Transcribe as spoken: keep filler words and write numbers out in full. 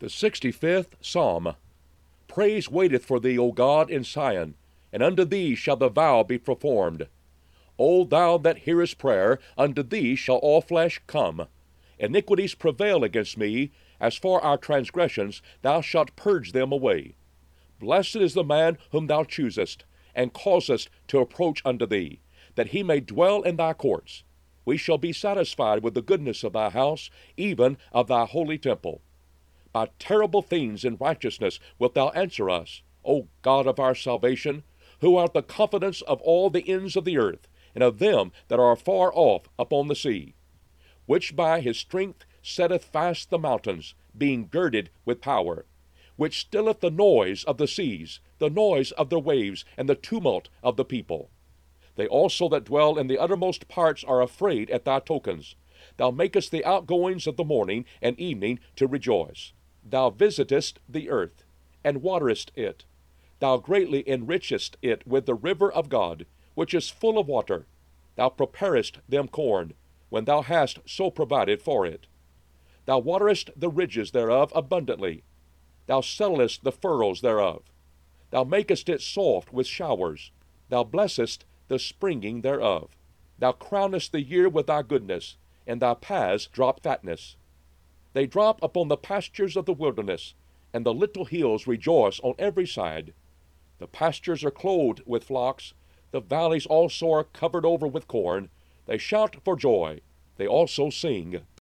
The sixty-fifth Psalm. Praise waiteth for thee, O God, in Sion, and unto thee shall the vow be performed. O thou that hearest prayer, unto thee shall all flesh come. Iniquities prevail against me, as for our transgressions thou shalt purge them away. Blessed is the man whom thou choosest, and causest to approach unto thee, that he may dwell in thy courts. We shall be satisfied with the goodness of thy house, even of thy holy temple. By terrible things in righteousness wilt thou answer us, O God of our salvation, who art the confidence of all the ends of the earth, and of them that are far off upon the sea, which by his strength setteth fast the mountains, being girded with power, which stilleth the noise of the seas, the noise of the waves, and the tumult of the people. They also that dwell in the uttermost parts are afraid at thy tokens. Thou makest the outgoings of the morning and evening to rejoice. Thou visitest the earth, and waterest it. Thou greatly enrichest it with the river of God, which is full of water. Thou preparest them corn, when thou hast so provided for it. Thou waterest the ridges thereof abundantly. Thou settlest the furrows thereof. Thou makest it soft with showers. Thou blessest the springing thereof. Thou crownest the year with thy goodness, and thy paths drop fatness. They drop upon the pastures of the wilderness, and the little hills rejoice on every side. The pastures are clothed with flocks, the valleys also are covered over with corn. They shout for joy, they also sing.